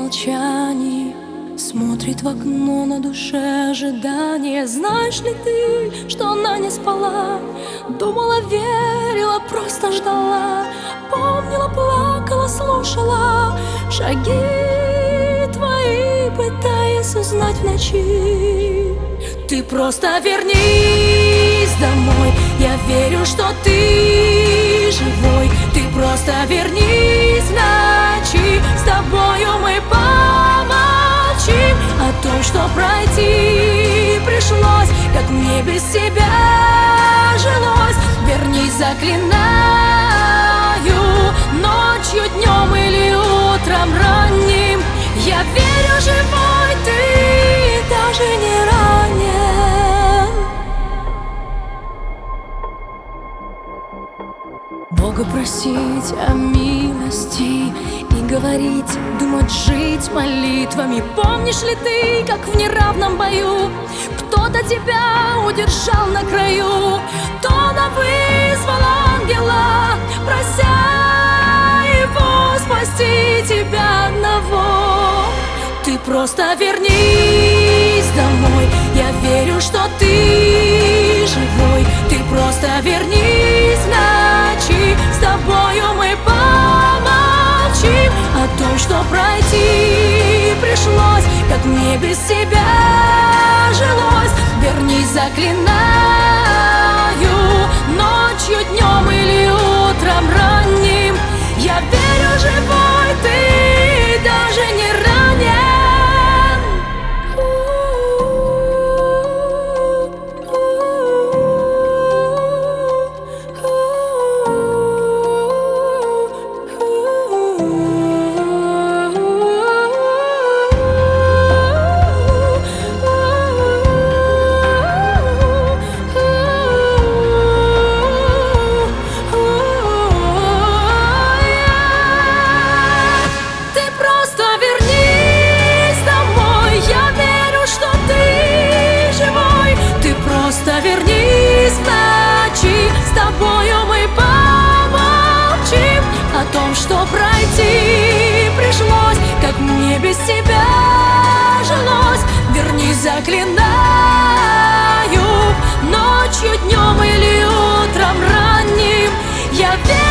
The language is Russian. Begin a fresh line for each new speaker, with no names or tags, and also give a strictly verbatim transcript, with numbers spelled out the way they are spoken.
молчании смотрит в окно, на душе ожидание. Знаешь ли ты, что она не спала? Думала, верила, просто ждала. Помнила, плакала, слушала шаги твои, пытаясь узнать в ночи. Ты просто вернись домой, я верю, что ты живой. Ты просто вернись в ночи, с тобою мы помолчим о том, что пройти пришлось, как мне без тебя жилось. Вернись, заклинаю, ночью, днем или утром ранним. Я верю, живой ты, даже не ранен. Бога просить о милости и говорить, думать, жить молитвами. Помнишь ли ты, как в неравном бою кто-то тебя удержал на краю? Кто-то вызвал ангела, прося его спасти тебя одного. Ты просто вернись домой, я верю, что ты живой. Ты просто вернись в ночи, с тобою мы помолчим о том, что пройти пришлось, как мне без тебя жилось. Вернись, заклинаю, ночью, днем или утром ранним. Я верю, живой ты, даже не ранен. Вернись в ночи, с тобою мы помолчим о том, что пройти пришлось, как мне без тебя жилось. Вернись, заклинаю, ночью, днем или утром ранним. Я верю.